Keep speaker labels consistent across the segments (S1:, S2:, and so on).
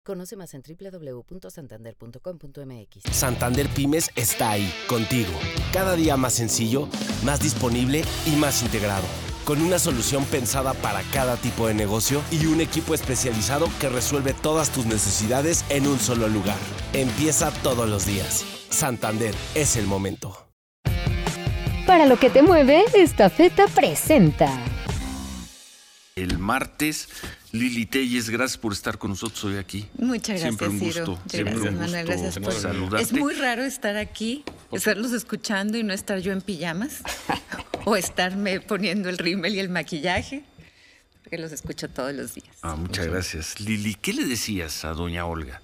S1: Conoce más en www.santander.com.mx.
S2: Santander Pymes está ahí, contigo. Cada día más sencillo, más disponible y más integrado. Con una solución pensada para cada tipo de negocio y un equipo especializado que resuelve todas tus necesidades en un solo lugar. Empieza todos los días. Santander, es el momento.
S3: Para lo que te mueve, esta feta presenta.
S4: El martes, Lili Telles, gracias por estar con nosotros hoy aquí.
S5: Muchas gracias,
S4: siempre un
S5: Ciro.
S4: gusto, siempre
S5: Gracias,
S4: un gusto
S5: Manuel. Gracias por
S4: saludarte.
S5: Es muy raro estar aquí, estarlos escuchando y no estar yo en pijamas o estarme poniendo el rímel y el maquillaje, porque los escucho todos los días.
S4: Muchas gracias. Lili, ¿qué le decías a doña Olga?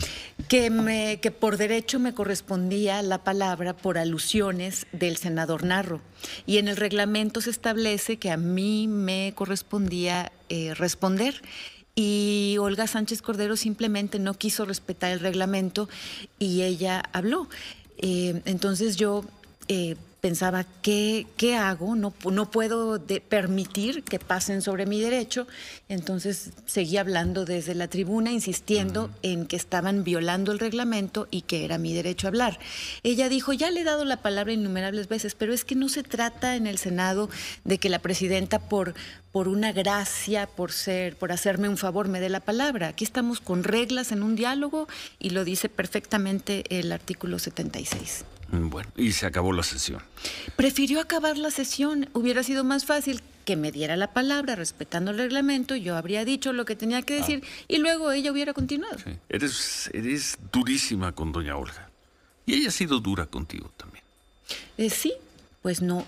S5: Que por derecho me correspondía la palabra por alusiones del senador Narro. Y en el reglamento se establece que a mí me correspondía responder. Y Olga Sánchez Cordero simplemente no quiso respetar el reglamento y ella habló. Entonces yo pensaba, ¿qué hago? No puedo permitir que pasen sobre mi derecho. Entonces seguí hablando desde la tribuna, insistiendo en que estaban violando el reglamento y que era mi derecho a hablar. Ella dijo, ya le he dado la palabra innumerables veces, pero es que no se trata en el Senado de que la presidenta por una gracia, por hacerme un favor, me dé la palabra. Aquí estamos con reglas en un diálogo y lo dice perfectamente el artículo 76.
S4: Bueno, y se acabó la sesión.
S5: Prefirió acabar la sesión. Hubiera sido más fácil que me diera la palabra respetando el reglamento, yo habría dicho lo que tenía que decir y luego ella hubiera continuado.
S4: Sí. Eres durísima con doña Olga. Y ella ha sido dura contigo también.
S5: Sí, pues no...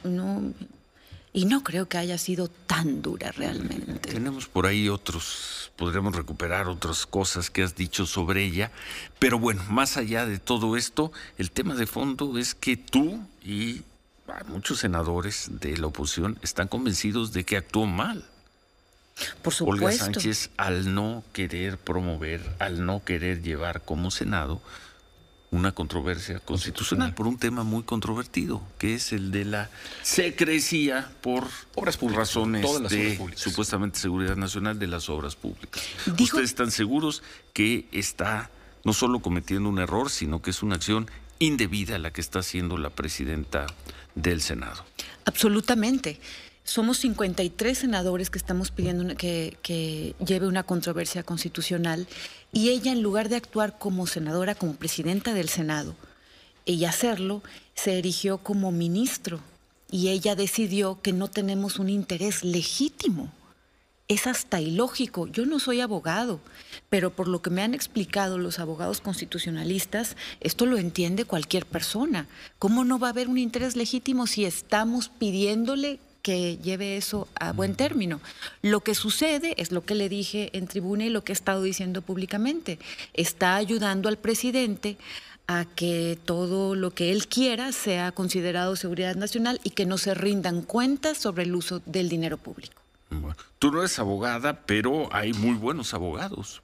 S5: Y no creo que haya sido tan dura realmente.
S4: Tenemos por ahí podremos recuperar otras cosas que has dicho sobre ella. Pero bueno, más allá de todo esto, el tema de fondo es que tú y muchos senadores de la oposición están convencidos de que actuó mal.
S5: Por supuesto.
S4: Olga Sánchez, al no querer promover, al no querer llevar como Senado una controversia constitucional por un tema muy controvertido, que es el de la secrecía por razones de supuestamente seguridad nacional de las obras públicas. ¿Ustedes están seguros que está no solo cometiendo un error, sino que es una acción indebida la que está haciendo la presidenta del Senado?
S5: Absolutamente. Somos 53 senadores que estamos pidiendo que lleve una controversia constitucional y ella, en lugar de actuar como senadora, como presidenta del Senado y hacerlo, se erigió como ministro y ella decidió que no tenemos un interés legítimo. Es hasta ilógico. Yo no soy abogado, pero por lo que me han explicado los abogados constitucionalistas, esto lo entiende cualquier persona. ¿Cómo no va a haber un interés legítimo si estamos pidiéndole que lleve eso a buen término? Lo que sucede es lo que le dije en tribuna y lo que he estado diciendo públicamente. Está ayudando al presidente a que todo lo que él quiera sea considerado seguridad nacional y que no se rindan cuentas sobre el uso del dinero público.
S4: Bueno, tú no eres abogada, pero hay muy buenos abogados.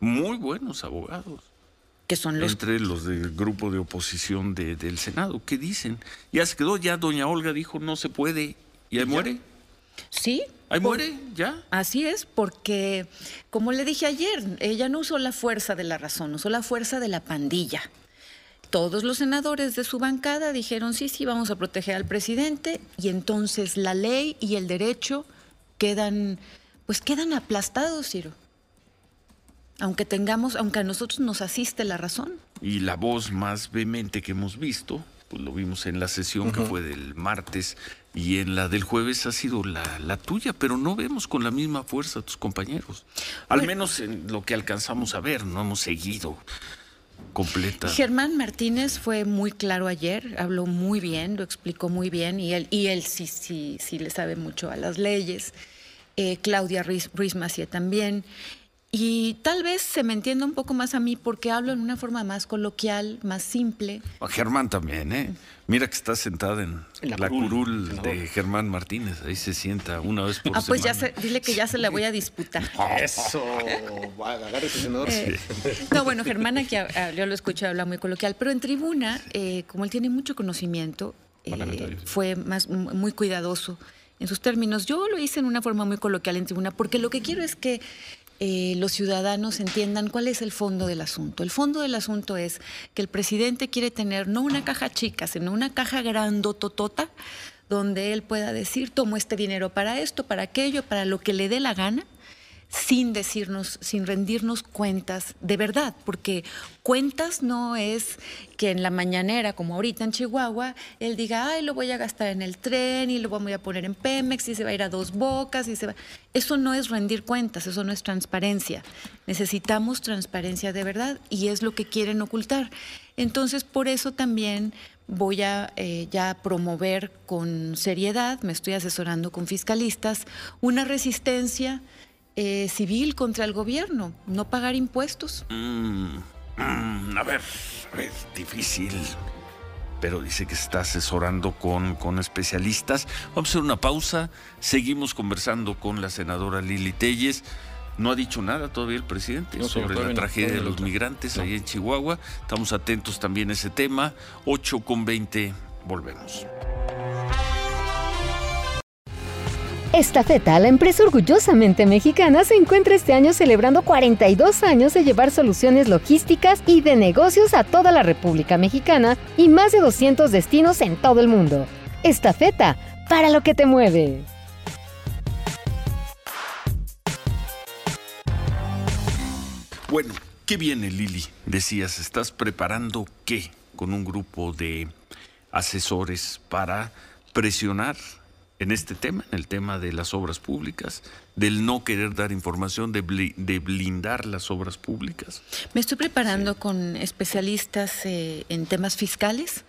S5: Que son los...
S4: Entre los del grupo de oposición del Senado. ¿Qué dicen? Ya se quedó, ya doña Olga dijo no se puede y ahí muere.
S5: Sí.
S4: Ahí muere, ya.
S5: Así es, porque, como le dije ayer, ella no usó la fuerza de la razón, usó la fuerza de la pandilla. Todos los senadores de su bancada dijeron, sí, vamos a proteger al presidente, y entonces la ley y el derecho quedan aplastados, Ciro. Aunque a nosotros nos asiste la razón.
S4: Y la voz más vehemente que hemos visto, pues lo vimos en la sesión que fue del martes, y en la del jueves ha sido la tuya, pero no vemos con la misma fuerza a tus compañeros. Al menos en lo que alcanzamos a ver, no hemos seguido completa.
S5: Germán Martínez fue muy claro ayer, habló muy bien, lo explicó muy bien, y él sí le sabe mucho a las leyes. Claudia Ruiz Massieu también. Y tal vez se me entienda un poco más a mí porque hablo en una forma más coloquial, más simple.
S4: A Germán también, ¿eh? Mira que está sentada en la curul de Germán Martínez. Ahí se sienta una vez por semana.
S5: Pues dile que ya se la voy a disputar.
S6: Eso, agárrese, senador.
S5: No, bueno, Germán aquí yo lo escucho hablar muy coloquial, pero en tribuna, como él tiene mucho conocimiento, fue muy cuidadoso en sus términos. Yo lo hice en una forma muy coloquial en tribuna porque lo que quiero es que los ciudadanos entiendan cuál es el fondo del asunto. El fondo del asunto es que el presidente quiere tener no una caja chica, sino una caja grandototota, donde él pueda decir, tomo este dinero para esto, para aquello, para lo que le dé la gana, sin decirnos, sin rendirnos cuentas de verdad, porque cuentas no es que en la mañanera, como ahorita en Chihuahua, él diga, ay, lo voy a gastar en el tren y lo voy a poner en Pemex y se va a ir a Dos Bocas y se va. Eso no es rendir cuentas, eso no es transparencia. Necesitamos transparencia de verdad y es lo que quieren ocultar. Entonces, por eso también voy a ya promover con seriedad, me estoy asesorando con fiscalistas, una resistencia civil contra el gobierno, no pagar impuestos.
S4: A ver, difícil, pero dice que se está asesorando con especialistas. Vamos a hacer una pausa, seguimos conversando con la senadora Lili Téllez. No ha dicho nada todavía el presidente sobre la tragedia de los migrantes ahí en Chihuahua. Estamos atentos también a ese tema. 8:20, volvemos.
S3: Estafeta, la empresa orgullosamente mexicana, se encuentra este año celebrando 42 años de llevar soluciones logísticas y de negocios a toda la República Mexicana y más de 200 destinos en todo el mundo. Estafeta, para lo que te mueve.
S4: Bueno, ¿qué viene, Lili? Decías, ¿estás preparando qué con un grupo de asesores para presionar en este tema, en el tema de las obras públicas, del no querer dar información, de blindar las obras públicas?
S5: Me estoy preparando con especialistas en temas fiscales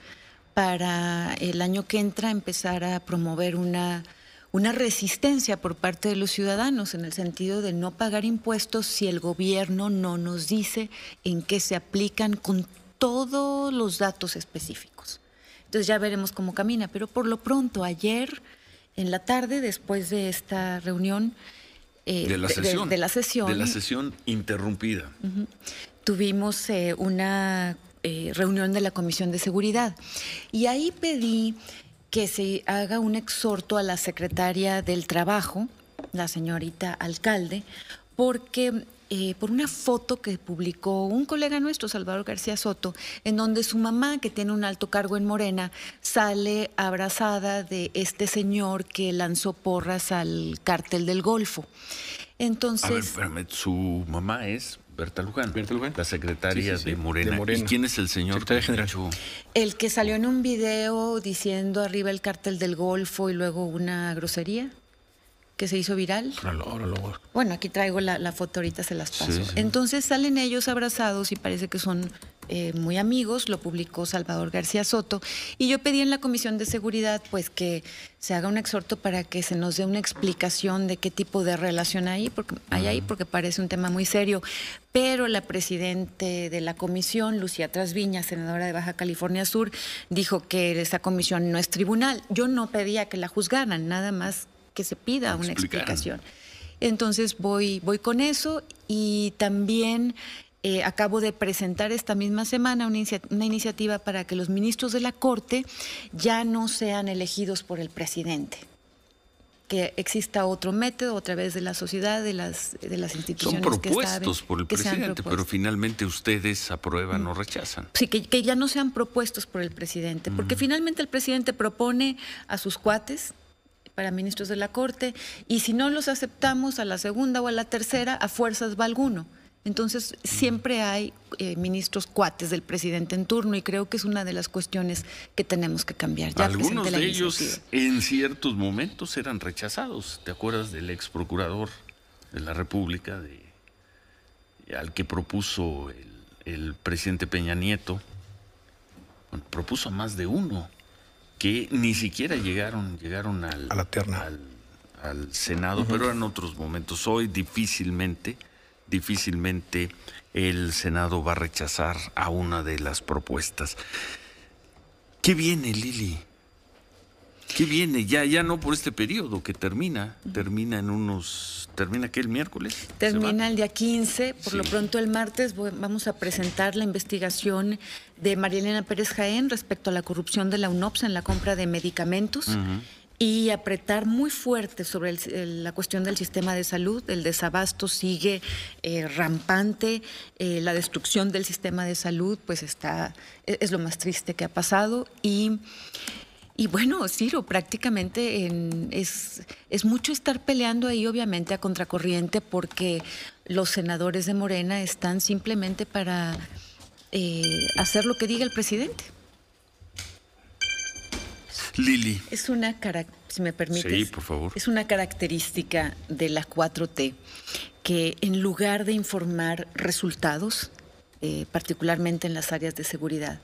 S5: para el año que entra empezar a promover una resistencia por parte de los ciudadanos en el sentido de no pagar impuestos si el gobierno no nos dice en qué se aplican con todos los datos específicos. Entonces ya veremos cómo camina, pero por lo pronto ayer en la tarde, después de esta reunión,
S4: de la sesión interrumpida,
S5: tuvimos una reunión de la Comisión de Seguridad y ahí pedí que se haga un exhorto a la secretaria del Trabajo, la señorita alcalde, porque por una foto que publicó un colega nuestro, Salvador García Soto, en donde su mamá, que tiene un alto cargo en Morena, sale abrazada de este señor que lanzó porras al cártel del Golfo. Entonces,
S4: a ver, espérame, su mamá es Berta Luján, la secretaria de Morena. ¿Y quién es el señor?
S6: Secretaria general.
S5: El que salió en un video diciendo arriba el cártel del Golfo y luego una grosería que se hizo viral. Bueno, aquí traigo la foto, ahorita se las paso. Sí. Entonces salen ellos abrazados y parece que son muy amigos, lo publicó Salvador García Soto, y yo pedí en la Comisión de Seguridad pues que se haga un exhorto para que se nos dé una explicación de qué tipo de relación hay ahí, porque parece un tema muy serio. Pero la presidente de la comisión, Lucía Trasviña, senadora de Baja California Sur, dijo que esa comisión no es tribunal. Yo no pedía que la juzgaran, nada más que se pida una explicación. Entonces voy con eso y también acabo de presentar esta misma semana una iniciativa para que los ministros de la Corte ya no sean elegidos por el presidente, que exista otro método a través de la sociedad, de las instituciones.
S4: Son propuestos por el presidente, pero finalmente ustedes aprueban o rechazan.
S5: Sí, que ya no sean propuestos por el presidente, porque finalmente el presidente propone a sus cuates para ministros de la Corte, y si no los aceptamos a la segunda o a la tercera, a fuerzas va alguno. Entonces, siempre hay ministros cuates del presidente en turno, y creo que es una de las cuestiones que tenemos que cambiar. Ya
S4: algunos de ellos en ciertos momentos eran rechazados. ¿Te acuerdas del ex procurador de la República, al que propuso el presidente Peña Nieto? Bueno, propuso a más de uno, que ni siquiera llegaron
S6: a la terna
S4: al Senado, pero eran otros momentos. Hoy difícilmente el Senado va a rechazar a una de las propuestas. ¿Qué viene, Lili? ¿Qué viene? Ya no por este periodo que termina ¿qué, el miércoles?
S5: Termina el día 15, por lo pronto el martes vamos a presentar la investigación de María Elena Pérez Jaén respecto a la corrupción de la UNOPS en la compra de medicamentos. y apretar muy fuerte sobre la cuestión del sistema de salud. El desabasto sigue rampante, la destrucción del sistema de salud pues es lo más triste que ha pasado y bueno, Ciro, prácticamente es mucho estar peleando ahí obviamente a contracorriente porque los senadores de Morena están simplemente para hacer lo que diga el presidente.
S4: Lili.
S5: Si me permites.
S4: Sí, por favor.
S5: Es una característica de la 4T que en lugar de informar resultados, particularmente en las áreas de seguridad,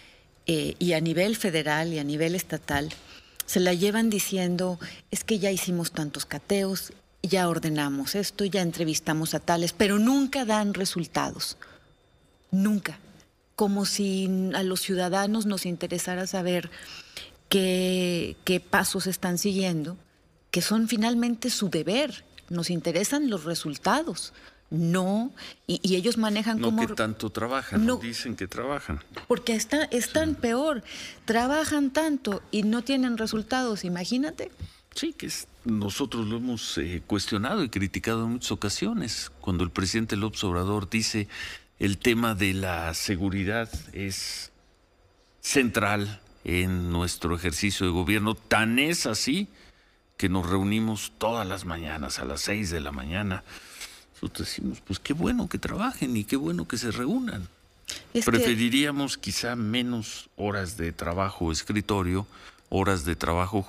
S5: y a nivel federal y a nivel estatal, se la llevan diciendo, es que ya hicimos tantos cateos, ya ordenamos esto, ya entrevistamos a tales, pero nunca dan resultados. Nunca. Como si a los ciudadanos nos interesara saber qué pasos están siguiendo, que son finalmente su deber. Nos interesan los resultados, no, y ellos manejan como...
S4: No que tanto trabajan, no, dicen que trabajan.
S5: Porque están peor, trabajan tanto y no tienen resultados, imagínate.
S4: Sí, nosotros lo hemos cuestionado y criticado en muchas ocasiones. Cuando el presidente López Obrador dice el tema de la seguridad es central en nuestro ejercicio de gobierno, tan es así que nos reunimos todas las mañanas a las 6 de la mañana. Nosotros decimos, pues qué bueno que trabajen y qué bueno que se reúnan. Preferiríamos quizá menos horas de trabajo escritorio, horas de trabajo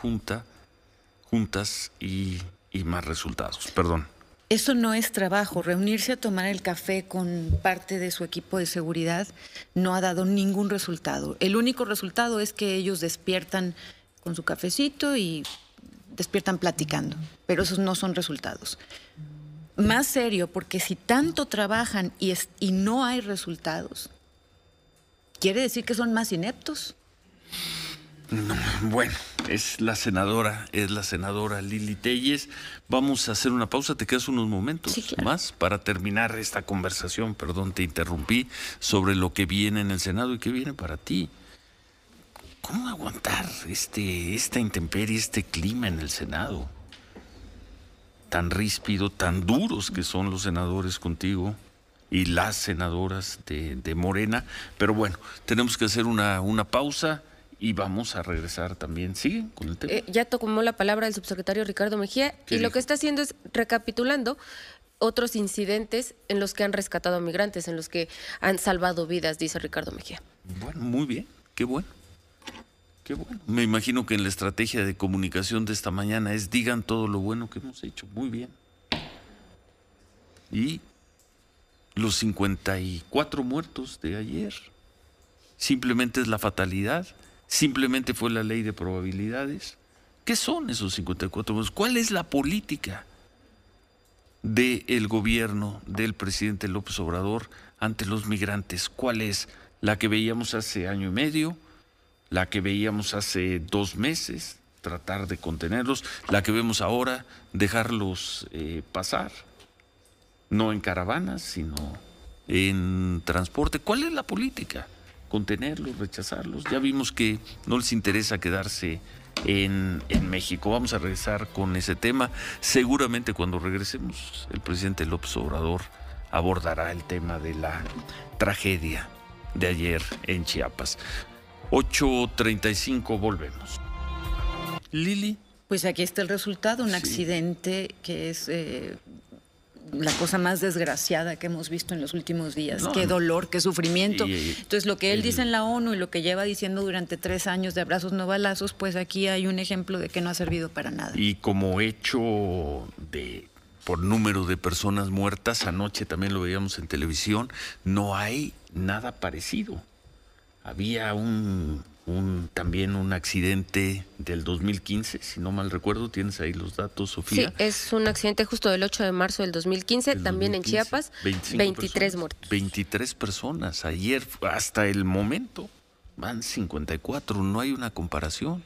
S4: juntas y más resultados. Perdón.
S5: Eso no es trabajo. Reunirse a tomar el café con parte de su equipo de seguridad no ha dado ningún resultado. El único resultado es que ellos despiertan con su cafecito y despiertan platicando, pero esos no son resultados. Más serio, porque si tanto trabajan y no hay resultados, ¿quiere decir que son más ineptos?
S4: No, bueno, es la senadora Lili Téllez. Vamos a hacer una pausa, te quedas unos momentos más para terminar esta conversación, perdón, te interrumpí, sobre lo que viene en el Senado y qué viene para ti. ¿Cómo aguantar esta intemperie, este clima en el Senado? Tan ríspido, tan duros que son los senadores contigo y las senadoras de Morena. Pero bueno, tenemos que hacer una pausa. Y vamos a regresar también. ¿Sigue con el tema?
S1: Ya tomó la palabra el subsecretario Ricardo Mejía y lo que está haciendo es recapitulando otros incidentes en los que han rescatado a migrantes, en los que han salvado vidas, dice Ricardo Mejía.
S4: Bueno, muy bien, qué bueno. Qué bueno. Me imagino que en la estrategia de comunicación de esta mañana es digan todo lo bueno que hemos hecho. Muy bien. Y los 54 muertos de ayer. Simplemente es la fatalidad. Simplemente fue la ley de probabilidades. ¿Qué son esos 54 muertos? ¿Cuál es la política del gobierno del presidente López Obrador ante los migrantes? ¿Cuál es? ¿La que veíamos hace año y medio? ¿La que veíamos hace 2 meses? Tratar de contenerlos. ¿La que vemos ahora? Dejarlos pasar. No en caravanas, sino en transporte. ¿Cuál es la política? Contenerlos, rechazarlos. Ya vimos que no les interesa quedarse en México. Vamos a regresar con ese tema. Seguramente cuando regresemos, el presidente López Obrador abordará el tema de la tragedia de ayer en Chiapas. 8:35, volvemos. Lili.
S5: Pues aquí está el resultado, un accidente que es la cosa más desgraciada que hemos visto en los últimos días. Qué dolor, qué sufrimiento. Entonces, lo que él dice en la ONU y lo que lleva diciendo durante 3 años de abrazos no balazos, pues aquí hay un ejemplo de que no ha servido para nada.
S4: Y como hecho por número de personas muertas, anoche también lo veíamos en televisión, no hay nada parecido. Había también un accidente del 2015, si no mal recuerdo. ¿Tienes ahí los datos, Sofía?
S1: Sí, es un accidente justo del 8 de marzo del 2015, también 2015, en Chiapas, 23 muertos.
S4: 23 personas. Ayer, hasta el momento, van 54, no hay una comparación.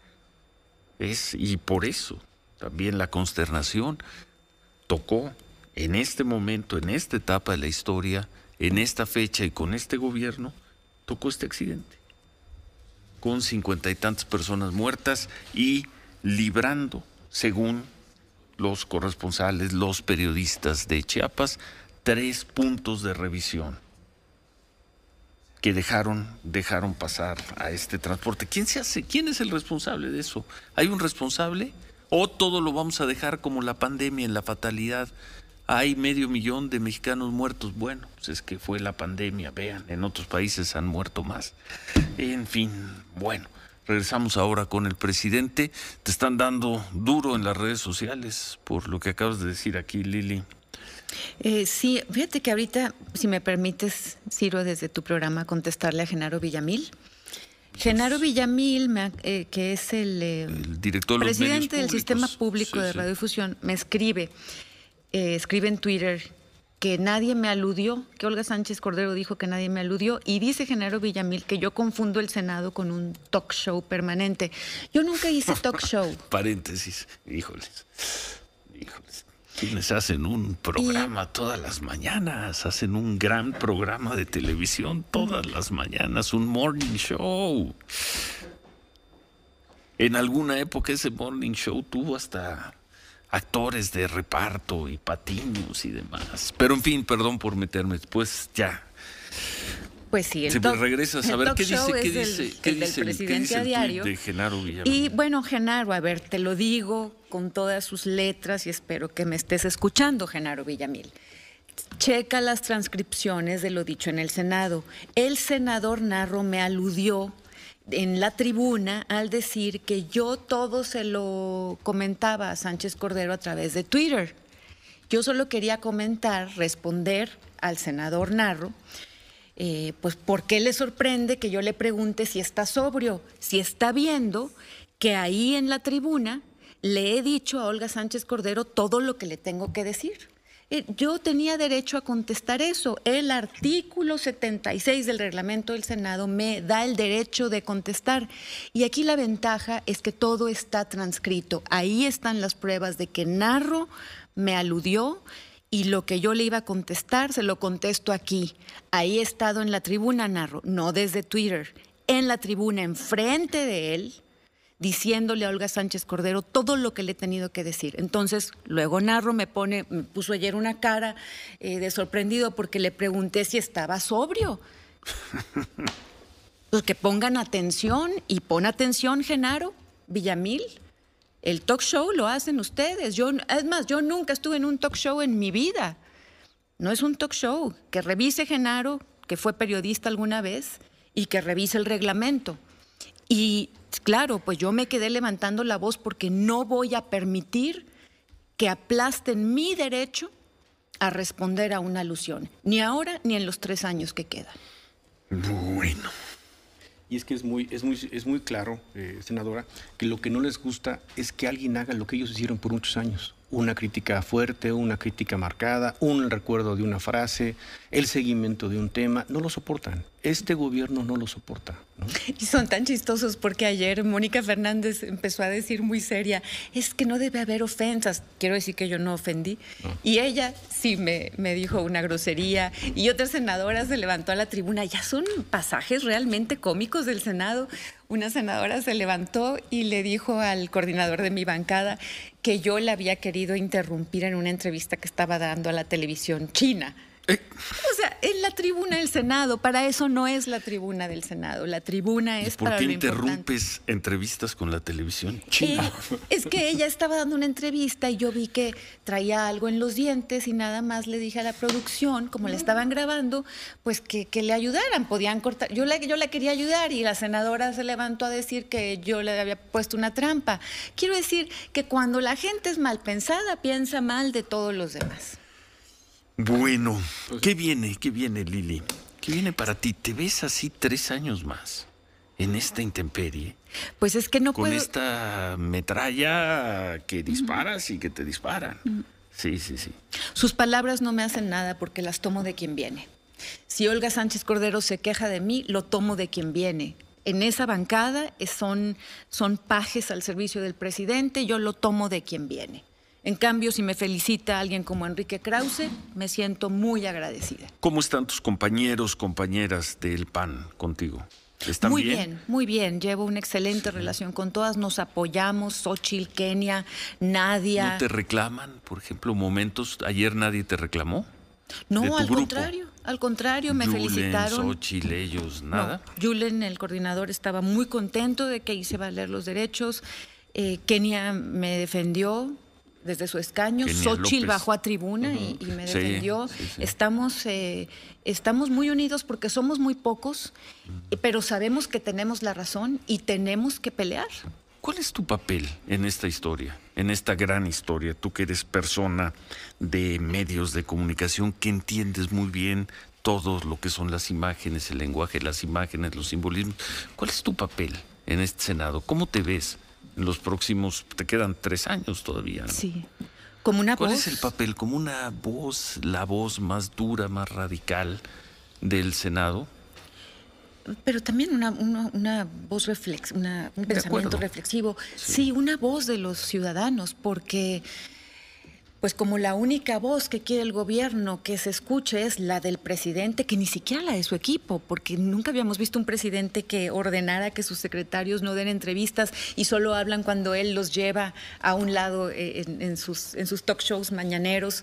S4: Y por eso, también la consternación tocó en este momento, en esta etapa de la historia, en esta fecha y con este gobierno, tocó este accidente. Con 50 y tantas personas muertas y librando, según los corresponsales, los periodistas de Chiapas, 3 puntos de revisión que dejaron pasar a este transporte. ¿Quién es el responsable de eso? ¿Hay un responsable? ¿O todo lo vamos a dejar como la pandemia, en la fatalidad? Hay 500,000 de mexicanos muertos. Bueno, pues es que fue la pandemia, vean, en otros países han muerto más. En fin, bueno, regresamos ahora con el presidente. Te están dando duro en las redes sociales por lo que acabas de decir aquí, Lili.
S5: Sí, fíjate que ahorita, si me permites, Ciro, desde tu programa, contestarle a Genaro Villamil. Genaro Villamil, que es el
S4: director de los
S5: presidente del Sistema
S4: Públicos.
S5: Público de Radiodifusión, me escribe en Twitter que nadie me aludió, que Olga Sánchez Cordero dijo que nadie me aludió, y dice Genaro Villamil que yo confundo el Senado con un talk show permanente. Yo nunca hice talk show.
S4: Paréntesis, híjoles. Quienes hacen un programa todas las mañanas, hacen un gran programa de televisión todas las mañanas, un morning show. En alguna época ese morning show tuvo hasta actores de reparto y patiños y demás. Pero en fin, perdón por meterme, pues ya.
S5: Pues sí,
S4: si me regresas a ver qué dice
S5: el presidente a diario
S4: de Genaro Villamil.
S5: Y bueno, Genaro, a ver, te lo digo con todas sus letras y espero que me estés escuchando, Genaro Villamil. Checa las transcripciones de lo dicho en el Senado. El senador Narro me aludió en la tribuna al decir que yo todo se lo comentaba a Sánchez Cordero a través de Twitter. Yo solo quería responder al senador Narro, pues ¿por qué le sorprende que yo le pregunte si está sobrio? Si está viendo que ahí en la tribuna le he dicho a Olga Sánchez Cordero todo lo que le tengo que decir. Yo tenía derecho a contestar eso. El artículo 76 del reglamento del Senado me da el derecho de contestar. Y aquí la ventaja es que todo está transcrito. Ahí están las pruebas de que Narro me aludió. Y lo que yo le iba a contestar, se lo contesto aquí. Ahí he estado en la tribuna, Narro, no desde Twitter, en la tribuna, enfrente de él, diciéndole a Olga Sánchez Cordero todo lo que le he tenido que decir. Entonces, luego Narro me puso ayer una cara de sorprendido porque le pregunté si estaba sobrio. Pues que pongan atención, y pon atención, Genaro Villamil. El talk show lo hacen ustedes. Es más, yo nunca estuve en un talk show en mi vida. No es un talk show. Que revise Genaro, que fue periodista alguna vez, y que revise el reglamento. Y claro, pues yo me quedé levantando la voz porque no voy a permitir que aplasten mi derecho a responder a una alusión. Ni ahora, ni en los 3 años que quedan.
S4: Bueno.
S6: Y es que es muy claro, senadora, que lo que no les gusta es que alguien haga lo que ellos hicieron por muchos años. Una crítica fuerte, una crítica marcada, un recuerdo de una frase, el seguimiento de un tema. No lo soportan. Este gobierno no lo soporta, ¿no?
S5: Y son tan chistosos porque ayer Mónica Fernández empezó a decir muy seria, es que no debe haber ofensas. Quiero decir que yo no ofendí. No. Y ella sí me dijo una grosería. Y otra senadora se levantó a la tribuna. Ya son pasajes realmente cómicos del Senado. Una senadora se levantó y le dijo al coordinador de mi bancada que yo la había querido interrumpir en una entrevista que estaba dando a la televisión china. O sea, en la tribuna del Senado, para eso no es la tribuna del Senado, la tribuna es para lo importante.
S4: ¿Por qué interrumpes entrevistas con la televisión china?
S5: Es que ella estaba dando una entrevista y yo vi que traía algo en los dientes y nada más le dije a la producción, como la estaban grabando, pues que le ayudaran, podían cortar. Yo la quería ayudar y la senadora se levantó a decir que yo le había puesto una trampa. Quiero decir que cuando la gente es mal pensada, piensa mal de todos los demás.
S4: Bueno, ¿qué viene, Lili? ¿Qué viene para ti? ¿Te ves así 3 años más en esta intemperie?
S5: Pues es que no
S4: con
S5: puedo...
S4: Con esta metralla que disparas y que te disparan. Sí.
S5: Sus palabras no me hacen nada porque las tomo de quien viene. Si Olga Sánchez Cordero se queja de mí, lo tomo de quien viene. En esa bancada son pajes al servicio del presidente, yo lo tomo de quien viene. En cambio, si me felicita alguien como Enrique Krause, me siento muy agradecida.
S4: ¿Cómo están tus compañeros, compañeras del PAN contigo? ¿Están
S5: Muy
S4: bien?
S5: bien, muy bien. Llevo una excelente relación con todas. Nos apoyamos. Xochitl, Kenia, Nadia.
S4: ¿No te reclaman, por ejemplo, momentos? ¿Ayer nadie te reclamó?
S5: No,
S4: de tu
S5: al
S4: grupo?
S5: contrario. Al contrario, me
S4: Yulen,
S5: felicitaron.
S4: Xochitl, ellos, nada.
S5: No, Yulen, el coordinador, estaba muy contento de que hice valer los derechos. Kenia me defendió desde su escaño.
S4: Kenia
S5: Xochitl
S4: López.
S5: bajó a tribuna y me
S4: Sí,
S5: defendió.
S4: sí.
S5: Estamos muy unidos porque somos muy pocos, pero sabemos que tenemos la razón y tenemos que pelear.
S4: ¿Cuál es tu papel en esta historia, en esta gran historia? Tú que eres persona de medios de comunicación, que entiendes muy bien todo lo que son las imágenes, el lenguaje de las imágenes, los simbolismos. ¿Cuál es tu papel en este Senado? ¿Cómo te ves en los próximos, te quedan 3 años todavía, ¿no?
S5: Sí, como una
S4: ¿Cuál
S5: voz.
S4: es el papel? ¿Como una voz, la voz más dura, más radical del Senado?
S5: Pero también una voz un pensamiento
S4: acuerdo.
S5: reflexivo. Sí, una voz de los ciudadanos, porque pues como la única voz que quiere el gobierno que se escuche es la del presidente, que ni siquiera la de su equipo, porque nunca habíamos visto un presidente que ordenara que sus secretarios no den entrevistas y solo hablan cuando él los lleva a un lado en sus talk shows mañaneros.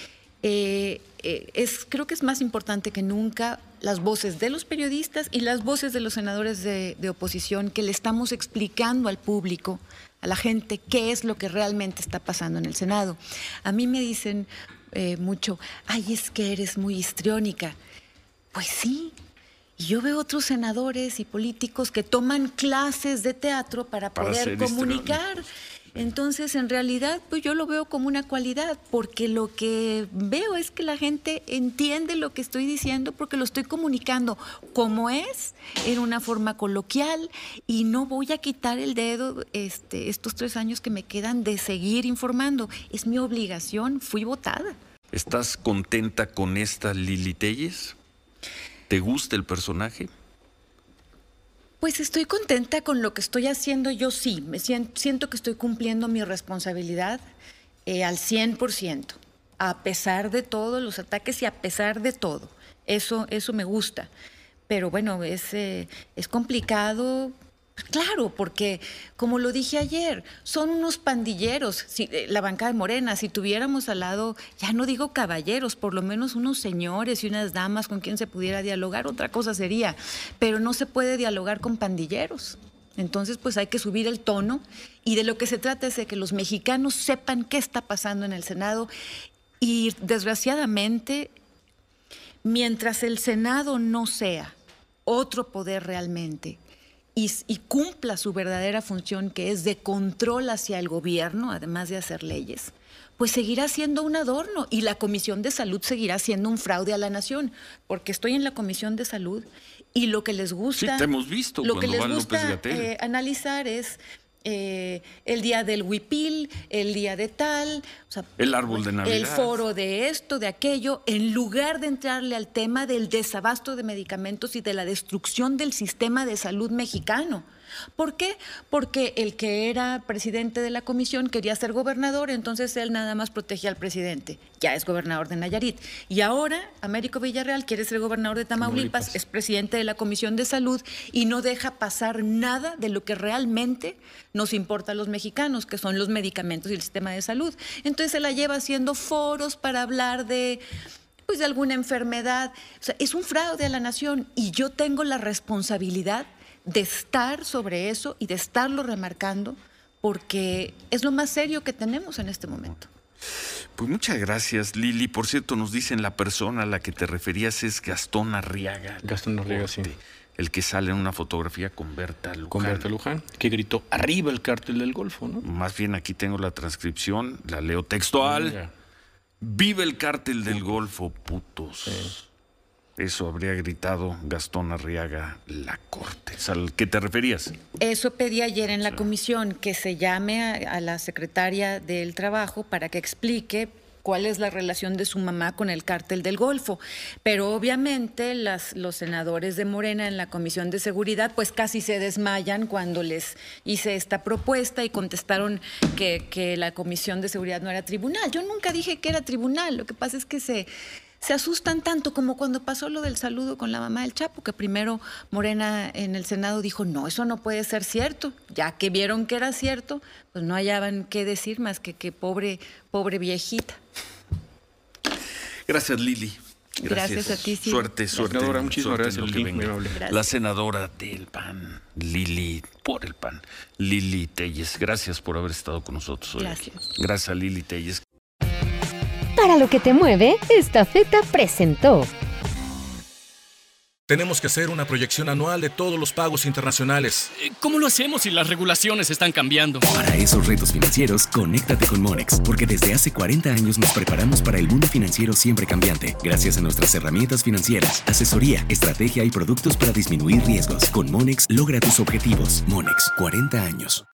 S5: Creo que es más importante que nunca las voces de los periodistas y las voces de los senadores de oposición, que le estamos explicando al público, a la gente, qué es lo que realmente está pasando en el Senado. A mí me dicen mucho, ay, es que eres muy histriónica. Pues sí, y yo veo otros senadores y políticos que toman clases de teatro para poder comunicar. Entonces, en realidad, pues yo lo veo como una cualidad, porque lo que veo es que la gente entiende lo que estoy diciendo, porque lo estoy comunicando como es, en una forma coloquial, y no voy a quitar el dedo estos 3 años que me quedan de seguir informando. Es mi obligación, fui votada.
S4: ¿Estás contenta con esta Lili Téllez? ¿Te gusta el personaje?
S5: Pues estoy contenta con lo que estoy haciendo. Yo sí, siento que estoy cumpliendo mi responsabilidad al 100%, a pesar de todos los ataques y a pesar de todo. Eso me gusta. Pero bueno, es complicado. Claro, porque como lo dije ayer, son unos pandilleros, la bancada de Morena. Si tuviéramos al lado, ya no digo caballeros, por lo menos unos señores y unas damas con quien se pudiera dialogar, otra cosa sería, pero no se puede dialogar con pandilleros. Entonces, pues hay que subir el tono, y de lo que se trata es de que los mexicanos sepan qué está pasando en el Senado, y desgraciadamente, mientras el Senado no sea otro poder realmente, y cumpla su verdadera función, que es de control hacia el gobierno, además de hacer leyes, pues seguirá siendo un adorno, y la Comisión de Salud seguirá siendo un fraude a la nación, porque estoy en la Comisión de Salud y lo que les gusta,
S4: Sí, te hemos visto
S5: lo que
S4: cuando
S5: les
S4: va
S5: gusta
S4: López-Gatell.
S5: analizar es el día del huipil, el día de tal, o sea,
S4: El árbol de Navidad.
S5: el foro de esto, de aquello, en lugar de entrarle al tema del desabasto de medicamentos y de la destrucción del sistema de salud mexicano. ¿Por qué? Porque el que era presidente de la comisión quería ser gobernador, entonces él nada más protegía al presidente. Ya es gobernador de Nayarit. Y ahora Américo Villarreal quiere ser gobernador de Tamaulipas, es presidente de la Comisión de Salud y no deja pasar nada de lo que realmente nos importa a los mexicanos, que son los medicamentos y el sistema de salud. Entonces se la lleva haciendo foros para hablar de alguna enfermedad. O sea, es un fraude a la nación, y yo tengo la responsabilidad de estar sobre eso y de estarlo remarcando, porque es lo más serio que tenemos en este momento.
S4: Pues muchas gracias, Lili. Por cierto, nos dicen la persona a la que te referías es Gastón Arriaga.
S6: Gastón Arriaga, sí.
S4: El que sale en una fotografía con Berta Luján.
S6: Con Berta Luján, que gritó, arriba el cártel del Golfo, ¿no?
S4: Más bien aquí tengo la transcripción, la leo textual.
S6: Ya.
S4: ¡Viva el cártel del Golfo, putos!
S6: Sí.
S4: Eso habría gritado Gastón Arriaga Lacortes. ¿Al que te referías?
S5: Eso pedí ayer en la comisión, que se llame a la secretaria del Trabajo para que explique cuál es la relación de su mamá con el cártel del Golfo. Pero obviamente los senadores de Morena en la Comisión de Seguridad pues casi se desmayan cuando les hice esta propuesta y contestaron que la Comisión de Seguridad no era tribunal. Yo nunca dije que era tribunal, lo que pasa es que se se asustan tanto como cuando pasó lo del saludo con la mamá del Chapo, que primero Morena en el Senado dijo, no, eso no puede ser cierto. Ya que vieron que era cierto, pues no hallaban qué decir más que pobre viejita.
S4: Gracias, Lili.
S5: Gracias a ti, sí.
S4: Suerte.
S6: Senadora, muchísimas gracias, Lili, muy amable.
S4: La senadora del PAN, Lili, por el PAN, Lili Téllez. Gracias por haber estado con nosotros hoy.
S5: Gracias.
S4: Aquí. Gracias a Lili Téllez.
S3: Para lo que te mueve, Estafeta presentó.
S7: Tenemos que hacer una proyección anual de todos los pagos internacionales.
S8: ¿Cómo lo hacemos si las regulaciones están cambiando?
S9: Para esos retos financieros, conéctate con Monex, porque desde hace 40 años nos preparamos para el mundo financiero siempre cambiante, gracias a nuestras herramientas financieras, asesoría, estrategia y productos para disminuir riesgos. Con Monex, logra tus objetivos. Monex, 40 años.